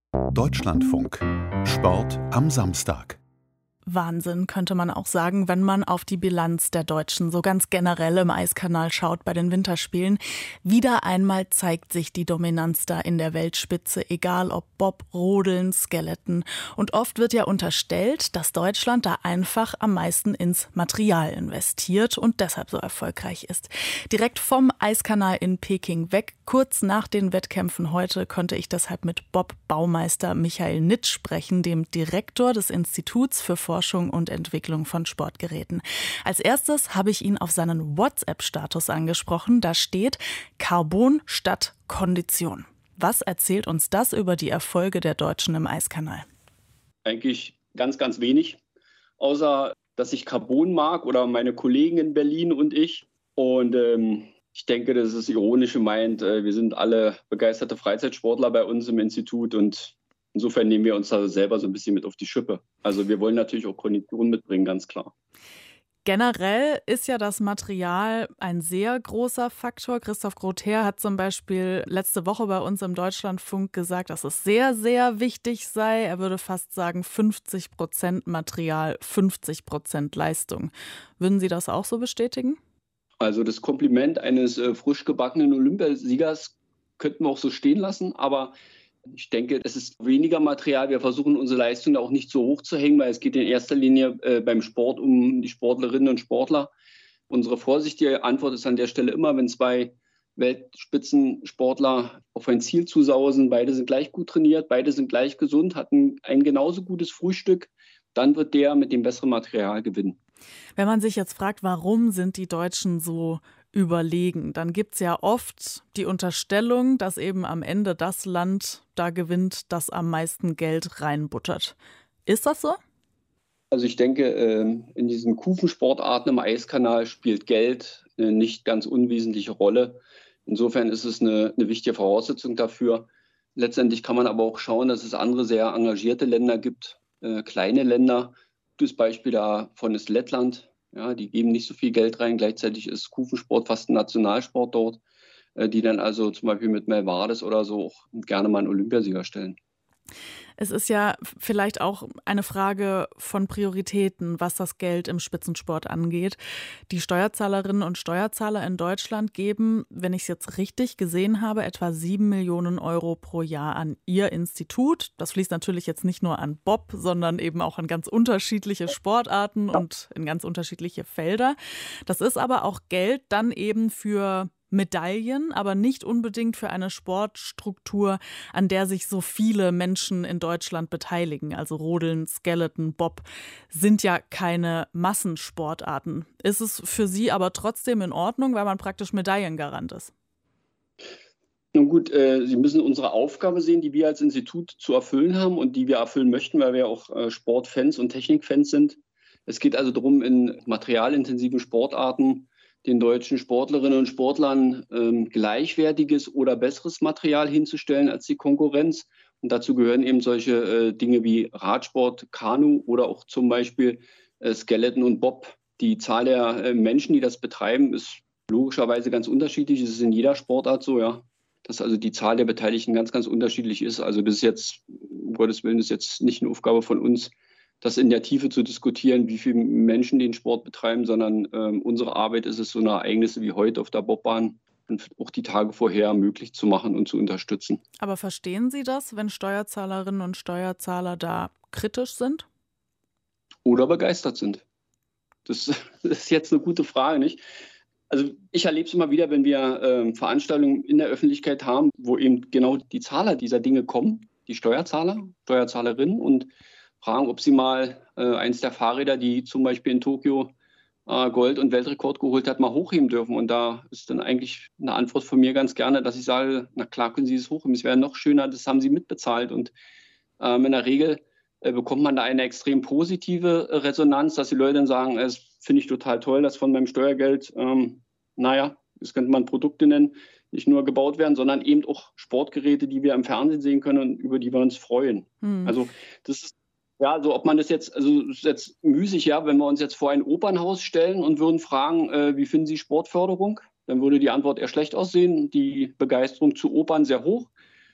Deutschlandfunk. Sport am Samstag. Wahnsinn, könnte man auch sagen, wenn man auf die Bilanz der Deutschen so ganz generell im Eiskanal schaut bei den Winterspielen. Wieder einmal zeigt sich die Dominanz da in der Weltspitze, egal ob Bob, Rodeln, Skeleton. Und oft wird ja unterstellt, dass Deutschland da einfach am meisten ins Material investiert und deshalb so erfolgreich ist. Direkt vom Eiskanal in Peking weg, kurz nach den Wettkämpfen heute, konnte ich deshalb mit Bob-Baumeister Michael Nitsch sprechen, dem Direktor des Instituts für Forschung und Entwicklung von Sportgeräten. Als erstes habe ich ihn auf seinen WhatsApp-Status angesprochen. Da steht Carbon statt Kondition. Was erzählt uns das über die Erfolge der Deutschen im Eiskanal? Eigentlich ganz, ganz wenig, außer dass ich Carbon mag oder meine Kollegen in Berlin und ich. Und ich denke, das ist ironisch gemeint. Wir sind alle begeisterte Freizeitsportler bei uns im Institut und insofern nehmen wir uns da selber so ein bisschen mit auf die Schippe. Also wir wollen natürlich auch Konditionen mitbringen, ganz klar. Generell ist ja das Material ein sehr großer Faktor. Christoph Grother hat zum Beispiel letzte Woche bei uns im Deutschlandfunk gesagt, dass es sehr, sehr wichtig sei. Er würde fast sagen 50% Material, 50% Leistung. Würden Sie das auch so bestätigen? Also das Kompliment eines frisch gebackenen Olympiasiegers könnten wir auch so stehen lassen, aber ich denke, es ist weniger Material. Wir versuchen, unsere Leistung auch nicht so hoch zu hängen, weil es geht in erster Linie beim Sport um die Sportlerinnen und Sportler. Unsere vorsichtige Antwort ist an der Stelle immer, wenn zwei Weltspitzensportler auf ein Ziel zusausen, beide sind gleich gut trainiert, beide sind gleich gesund, hatten ein genauso gutes Frühstück, dann wird der mit dem besseren Material gewinnen. Wenn man sich jetzt fragt, warum sind die Deutschen so überlegen, dann gibt es ja oft die Unterstellung, dass eben am Ende das Land da gewinnt, das am meisten Geld reinbuttert. Ist das so? Also ich denke, in diesen Kufensportarten im Eiskanal spielt Geld eine nicht ganz unwesentliche Rolle. Insofern ist es eine wichtige Voraussetzung dafür. Letztendlich kann man aber auch schauen, dass es andere sehr engagierte Länder gibt, kleine Länder. Das Beispiel davon ist Lettland. Ja, die geben nicht so viel Geld rein. Gleichzeitig ist Kufensport fast ein Nationalsport dort, die dann also zum Beispiel mit Melvardes oder so auch gerne mal einen Olympiasieger stellen. Es ist ja vielleicht auch eine Frage von Prioritäten, was das Geld im Spitzensport angeht. Die Steuerzahlerinnen und Steuerzahler in Deutschland geben, wenn ich es jetzt richtig gesehen habe, etwa 7 Millionen Euro pro Jahr an ihr Institut. Das fließt natürlich jetzt nicht nur an Bob, sondern eben auch an ganz unterschiedliche Sportarten und in ganz unterschiedliche Felder. Das ist aber auch Geld dann eben für Medaillen, aber nicht unbedingt für eine Sportstruktur, an der sich so viele Menschen in Deutschland beteiligen. Also Rodeln, Skeleton, Bob sind ja keine Massensportarten. Ist es für Sie aber trotzdem in Ordnung, weil man praktisch Medaillengarant ist? Nun gut, Sie müssen unsere Aufgabe sehen, die wir als Institut zu erfüllen haben und die wir erfüllen möchten, weil wir auch Sportfans und Technikfans sind. Es geht also darum, in materialintensiven Sportarten den deutschen Sportlerinnen und Sportlern gleichwertiges oder besseres Material hinzustellen als die Konkurrenz. Und dazu gehören eben solche Dinge wie Radsport, Kanu oder auch zum Beispiel Skeleton und Bob. Die Zahl der Menschen, die das betreiben, ist logischerweise ganz unterschiedlich. Es ist in jeder Sportart so, ja, dass also die Zahl der Beteiligten ganz, ganz unterschiedlich ist. Also das ist jetzt, um Gottes Willen, ist jetzt nicht eine Aufgabe von uns, das in der Tiefe zu diskutieren, wie viele Menschen den Sport betreiben, sondern unsere Arbeit ist es, so eine Ereignisse wie heute auf der Bobbahn und auch die Tage vorher möglich zu machen und zu unterstützen. Aber verstehen Sie das, wenn Steuerzahlerinnen und Steuerzahler da kritisch sind? Oder begeistert sind? Das ist jetzt eine gute Frage, nicht? Also ich erlebe es immer wieder, wenn wir Veranstaltungen in der Öffentlichkeit haben, wo eben genau die Zahler dieser Dinge kommen, die Steuerzahler, Steuerzahlerinnen, und fragen, ob sie mal eins der Fahrräder, die zum Beispiel in Tokio Gold- und Weltrekord geholt hat, mal hochheben dürfen. Und da ist dann eigentlich eine Antwort von mir ganz gerne, dass ich sage, na klar können Sie es hochheben, es wäre noch schöner, das haben Sie mitbezahlt. Und in der Regel bekommt man da eine extrem positive Resonanz, dass die Leute dann sagen, das finde ich total toll, dass von meinem Steuergeld, das könnte man Produkte nennen, nicht nur gebaut werden, sondern eben auch Sportgeräte, die wir im Fernsehen sehen können und über die wir uns freuen. Also das ist ja, also ob man das jetzt, also das ist jetzt müßig, ja, wenn wir uns jetzt vor ein Opernhaus stellen und würden fragen, wie finden Sie Sportförderung? Dann würde die Antwort eher schlecht aussehen, die Begeisterung zu Opern sehr hoch.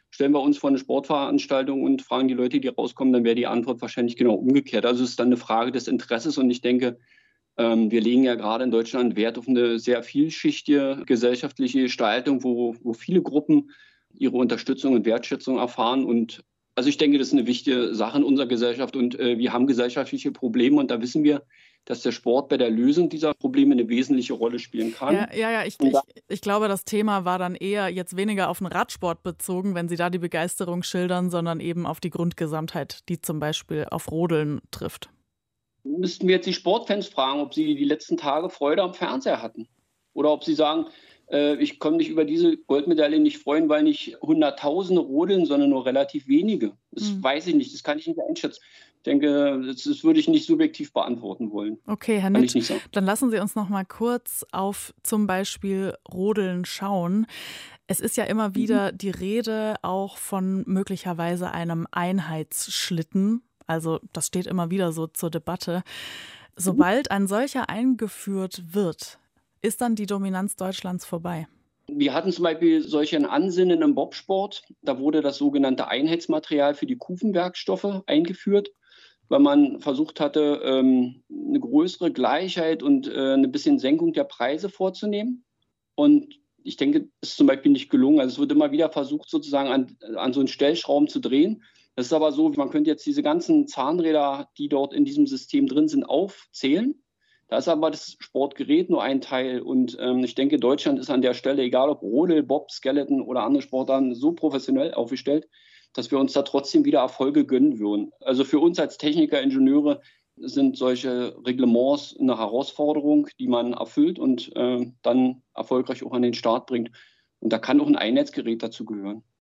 Stellen wir uns vor eine Sportveranstaltung und fragen die Leute, die rauskommen, dann wäre die Antwort wahrscheinlich genau umgekehrt. Also es ist dann eine Frage des Interesses und ich denke, wir legen ja gerade in Deutschland Wert auf eine sehr vielschichtige gesellschaftliche Gestaltung, wo viele Gruppen ihre Unterstützung und Wertschätzung erfahren. Und also ich denke, das ist eine wichtige Sache in unserer Gesellschaft und wir haben gesellschaftliche Probleme und da wissen wir, dass der Sport bei der Lösung dieser Probleme eine wesentliche Rolle spielen kann. Ich glaube, das Thema war dann eher jetzt weniger auf den Radsport bezogen, wenn Sie da die Begeisterung schildern, sondern eben auf die Grundgesamtheit, die zum Beispiel auf Rodeln trifft. Müssten wir jetzt die Sportfans fragen, ob sie die letzten Tage Freude am Fernseher hatten. Oder ob sie sagen, ich kann mich über diese Goldmedaille nicht freuen, weil nicht Hunderttausende rodeln, sondern nur relativ wenige. Das weiß ich nicht, das kann ich nicht einschätzen. Ich denke, das würde ich nicht subjektiv beantworten wollen. Okay, Herr Nitt, dann lassen Sie uns noch mal kurz auf zum Beispiel Rodeln schauen. Es ist ja immer wieder die Rede auch von möglicherweise einem Einheitsschlitten. Also das steht immer wieder so zur Debatte. Sobald ein solcher eingeführt wird, ist dann die Dominanz Deutschlands vorbei? Wir hatten zum Beispiel solche Ansinnen im Bobsport. Da wurde das sogenannte Einheitsmaterial für die Kufenwerkstoffe eingeführt, weil man versucht hatte, eine größere Gleichheit und eine bisschen Senkung der Preise vorzunehmen. Und ich denke, das ist zum Beispiel nicht gelungen. Also es wird immer wieder versucht, sozusagen an so einen Stellschrauben zu drehen. Das ist aber so, man könnte jetzt diese ganzen Zahnräder, die dort in diesem System drin sind, aufzählen. Da ist aber das Sportgerät nur ein Teil. Und ich denke, Deutschland ist an der Stelle, egal ob Rodel, Bob, Skeleton oder andere Sportarten, so professionell aufgestellt, dass wir uns da trotzdem wieder Erfolge gönnen würden. Also für uns als Techniker, Ingenieure sind solche Reglements eine Herausforderung, die man erfüllt und dann erfolgreich auch an den Start bringt. Und da kann auch ein Einheitsgerät dazu gehören.